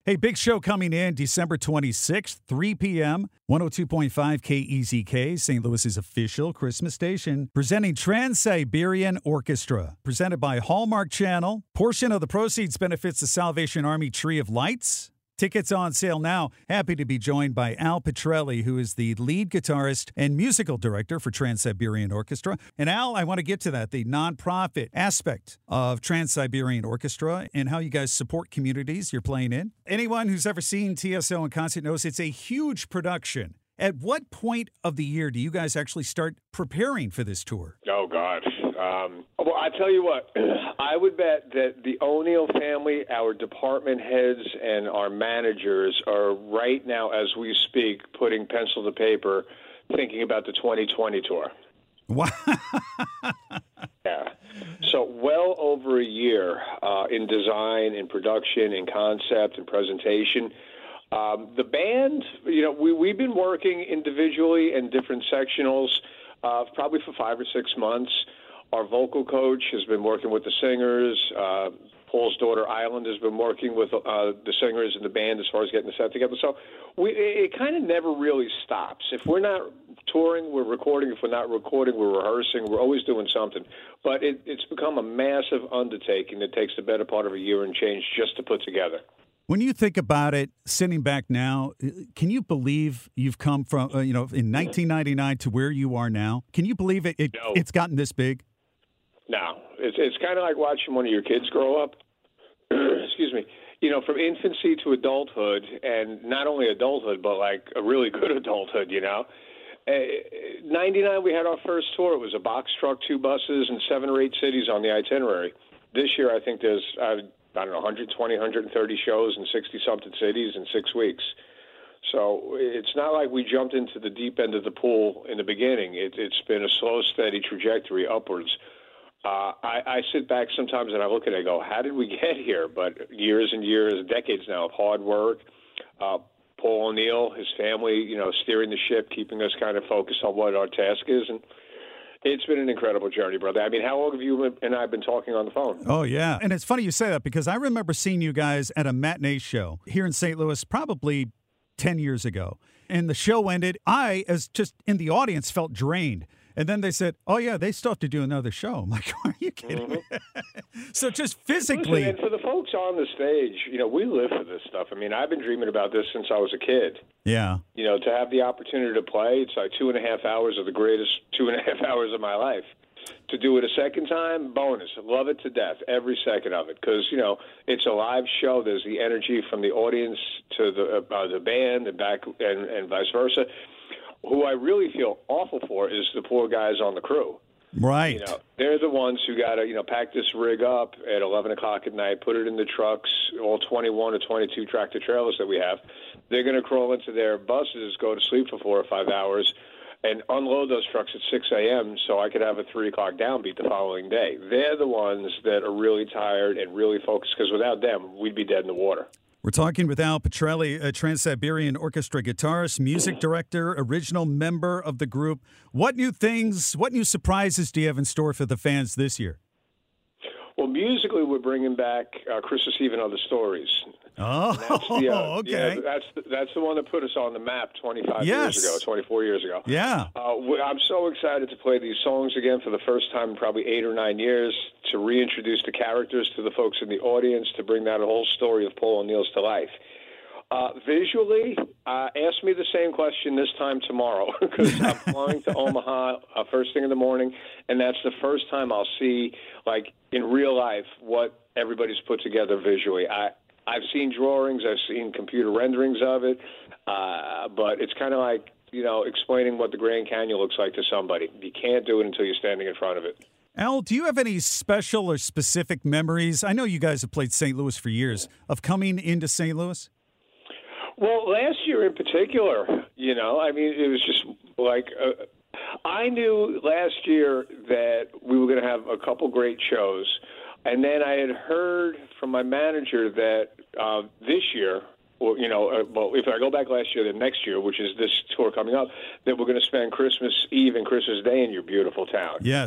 Hey, big show coming in December 26th, 3 p.m., 102.5 KEZK, St. Louis's official Christmas station, presenting Trans-Siberian Orchestra, presented by Hallmark Channel. Portion of the proceeds benefits the Salvation Army Tree of Lights. Tickets on sale now. Happy to be joined by Al Pitrelli, who is the lead guitarist and musical director for Trans-Siberian Orchestra. And Al, I want to get to that, the nonprofit aspect of Trans-Siberian Orchestra and how you guys support communities you're playing in. Anyone who's ever seen TSO in concert knows it's a huge production. At what point of the year do you guys actually start preparing for this tour? Oh, God. Well, I tell you what, I would bet that the O'Neill family, our department heads, and our managers are right now, as we speak, putting pencil to paper, thinking about the 2020 tour. Wow. Yeah. So well over a year in design, in production, in concept, and presentation. The band, we've been working individually in different sectionals probably for 5 or 6 months. Our vocal coach has been working with the singers. Paul's daughter, Island, has been working with the singers and the band as far as getting the set together. So it kind of never really stops. If we're not touring, we're recording. If we're not recording, we're rehearsing. We're always doing something. But it's become a massive undertaking that takes the better part of a year and change just to put together. When you think about it, sitting back now, can you believe you've come from, in 1999 to where you are now? Can you believe it's gotten this big? No. It's kind of like watching one of your kids grow up. Excuse me. From infancy to adulthood, and not only adulthood, but like a really good adulthood, 99, we had our first tour. It was a box truck, 2 buses, and 7 or 8 cities on the itinerary. This year, I think there's 120, 130 shows in 60-something cities in 6 weeks. So it's not like we jumped into the deep end of the pool in the beginning. It's been a slow, steady trajectory upwards. I sit back sometimes and I look at it and go, how did we get here? But years and years, decades now of hard work. Paul O'Neill, his family, steering the ship, keeping us kind of focused on what our task is. And it's been an incredible journey, brother. I mean, how long have you and I been talking on the phone? Oh, yeah. And it's funny you say that because I remember seeing you guys at a matinee show here in St. Louis probably 10 years ago. And the show ended. I, as just in the audience, felt drained. And then they said, oh, yeah, they still have to do another show. I'm like, are you kidding me? So just physically. Listen, and for the folks on the stage, we live for this stuff. I mean, I've been dreaming about this since I was a kid. Yeah. To have the opportunity to play, it's like 2.5 hours of the greatest 2.5 hours of my life. To do it a second time, bonus. Love it to death, every second of it. Because, it's a live show. There's the energy from the audience to the band and back and vice versa. Who I really feel awful for is the poor guys on the crew. Right. They're the ones who got to, pack this rig up at 11 o'clock at night, put it in the trucks, all 21 or 22 tractor trailers that we have. They're going to crawl into their buses, go to sleep for 4 or 5 hours, and unload those trucks at 6 a.m. so I could have a 3 o'clock downbeat the following day. They're the ones that are really tired and really focused, because without them, we'd be dead in the water. We're talking with Al Pitrelli, a Trans-Siberian Orchestra guitarist, music director, original member of the group. What new surprises do you have in store for the fans this year? Well, musically, we're bringing back Christmas Eve and Other Stories. Oh, okay. Yeah, that's the one that put us on the map 24 years ago. Yeah. I'm so excited to play these songs again for the first time in probably 8 or 9 years, to reintroduce the characters to the folks in the audience, to bring that whole story of Paul O'Neill's to life. Visually, ask me the same question this time tomorrow, because I'm flying to Omaha first thing in the morning, and that's the first time I'll see, like, in real life, what everybody's put together visually. I've seen drawings, I've seen computer renderings of it, but it's kind of like, explaining what the Grand Canyon looks like to somebody. You can't do it until you're standing in front of it. Al, do you have any special or specific memories? I know you guys have played St. Louis for years, of coming into St. Louis. Well, last year in particular, it was just like I knew last year that we were going to have a couple great shows. And then I had heard from my manager that this year, if I go back last year, then next year, which is this tour coming up, that we're going to spend Christmas Eve and Christmas Day in your beautiful town. Yes.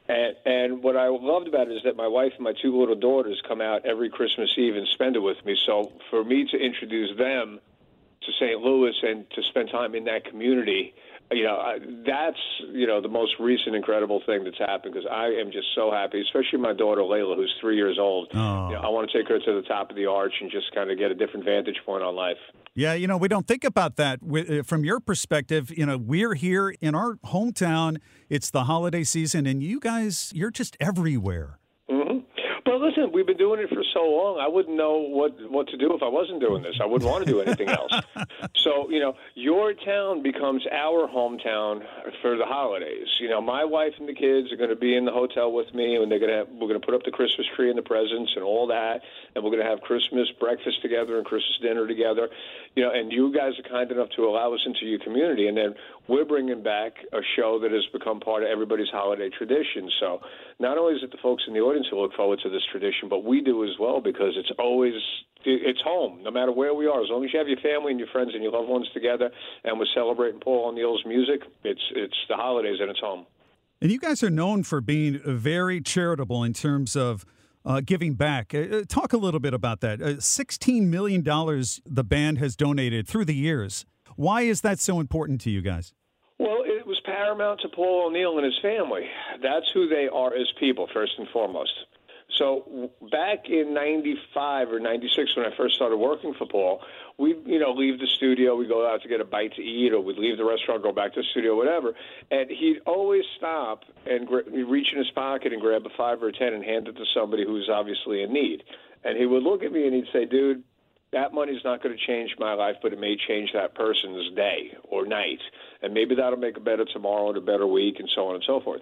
And what I loved about it is that my wife and my two little daughters come out every Christmas Eve and spend it with me. So for me to introduce them to St. Louis and to spend time in that community, that's, the most recent incredible thing that's happened, because I am just so happy, especially my daughter Layla, who's 3 years old. Oh. I want to take her to the top of the arch and just kind of get a different vantage point on life. Yeah, we don't think about that from your perspective. We're here in our hometown. It's the holiday season, and you guys, you're just everywhere. Mm-hmm. But listen, we've been doing it for so long. I wouldn't know what to do if I wasn't doing this. I wouldn't want to do anything else. So, your town becomes our hometown for the holidays. My wife and the kids are going to be in the hotel with me, and we're going to put up the Christmas tree and the presents and all that, and we're going to have Christmas breakfast together and Christmas dinner together. And you guys are kind enough to allow us into your community, and then we're bringing back a show that has become part of everybody's holiday tradition. So not only is it the folks in the audience who look forward to this tradition, but we do as well, because it's home, no matter where we are. As long as you have your family and your friends and your loved ones together, and we're celebrating Paul O'Neill's music, it's the holidays and it's home. And you guys are known for being very charitable in terms of giving back. Talk a little bit about that. $16 million the band has donated through the years. Why is that so important to you guys? Well, it was paramount to Paul O'Neill and his family. That's who they are as people, first and foremost. So back in 95 or 96, when I first started working for Paul, we'd, leave the studio, we'd go out to get a bite to eat, or we'd leave the restaurant, go back to the studio, whatever. And he'd always stop and reach in his pocket and grab a 5 or a 10 and hand it to somebody who's obviously in need. And he would look at me and he'd say, dude, that money's not going to change my life, but it may change that person's day or night. And maybe that'll make a better tomorrow and a better week, and so on and so forth.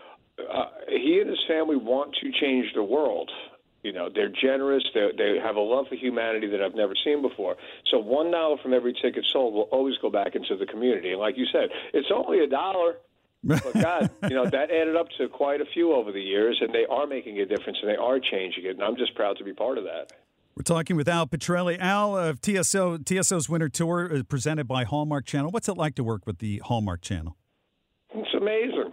He and his family want to change the world. They're generous. They have a love for humanity that I've never seen before. So $1 from every ticket sold will always go back into the community. And like you said, it's only $1. But God, that added up to quite a few over the years, and they are making a difference, and they are changing it. And I'm just proud to be part of that. We're talking with Al Pitrelli. Al of TSO's Winter Tour, presented by Hallmark Channel. What's it like to work with the Hallmark Channel? It's amazing.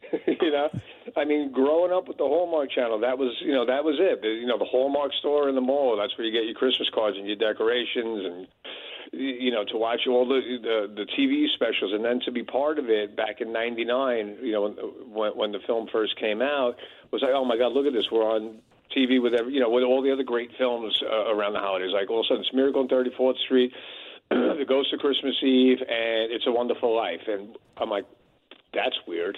Growing up with the Hallmark Channel, that was it. The Hallmark store in the mall, that's where you get your Christmas cards and your decorations, and, to watch all the TV specials. And then to be part of it back in 99, when the film first came out, was like, oh my God, look at this. We're on TV with with all the other great films around the holidays. Like all of a sudden, it's Miracle on 34th Street, The Ghost of Christmas Eve, and It's a Wonderful Life. And I'm like, that's weird.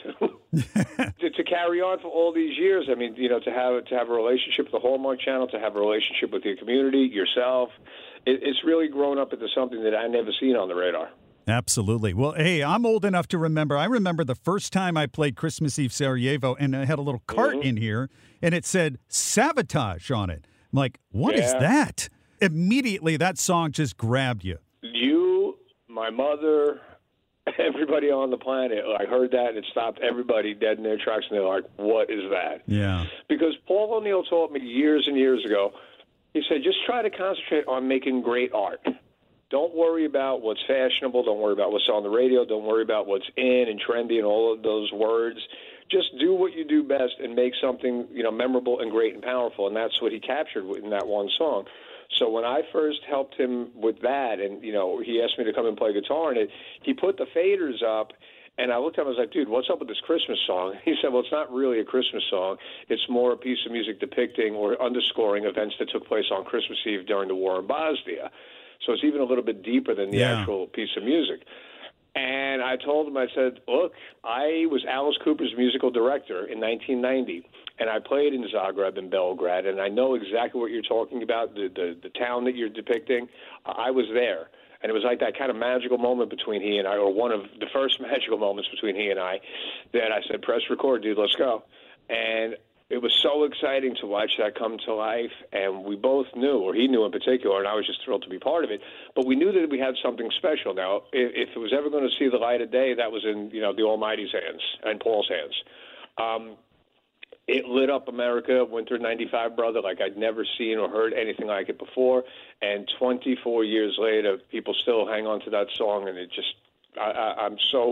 to carry on for all these years, to have a relationship with the Hallmark Channel, to have a relationship with your community, yourself, it's really grown up into something that I never seen on the radar. Absolutely. Well, hey, I'm old enough to remember. I remember the first time I played Christmas Eve Sarajevo, and I had a little cart in here, and it said Sabotage on it. I'm like, what is that? Immediately, that song just grabbed you. You, my mother, everybody on the planet, I heard that, and it stopped everybody dead in their tracks, and they're like, what is that? Yeah. Because Paul O'Neill taught me years and years ago, he said, just try to concentrate on making great art. Don't worry about what's fashionable. Don't worry about what's on the radio. Don't worry about what's in and trendy and all of those words. Just do what you do best and make something, memorable and great and powerful. And that's what he captured in that one song. So when I first helped him with that, and, he asked me to come and play guitar in it, he put the faders up, and I looked at him and I was like, dude, what's up with this Christmas song? He said, well, it's not really a Christmas song. It's more a piece of music depicting or underscoring events that took place on Christmas Eve during the war in Bosnia. So it's even a little bit deeper than the actual piece of music. And I told him, I said, look, I was Alice Cooper's musical director in 1990, and I played in Zagreb and Belgrade, and I know exactly what you're talking about, the town that you're depicting. I was there. And it was like that kind of magical moment between he and I, or one of the first magical moments between he and I, that I said, press record, dude, let's go. And it was so exciting to watch that come to life, and we both knew, or he knew in particular, and I was just thrilled to be part of it, but we knew that we had something special. Now, if it was ever going to see the light of day, that was in, the Almighty's hands and Paul's hands. It lit up America, Winter 95, brother, like I'd never seen or heard anything like it before, and 24 years later, people still hang on to that song, and it just, I'm so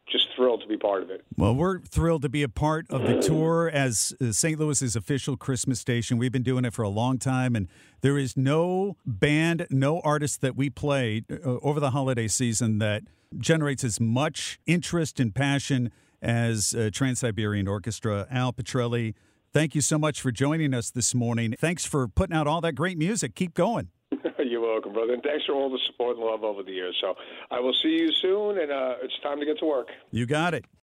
just thrilled to be part of it. Well, we're thrilled to be a part of the tour as St. Louis's official Christmas station. We've been doing it for a long time, and there is no band, no artist that we play over the holiday season that generates as much interest and passion as Trans-Siberian Orchestra. Al Pitrelli, thank you so much for joining us this morning. Thanks for putting out all that great music. Keep going. You're welcome, brother. And thanks for all the support and love over the years. So I will see you soon, and it's time to get to work. You got it.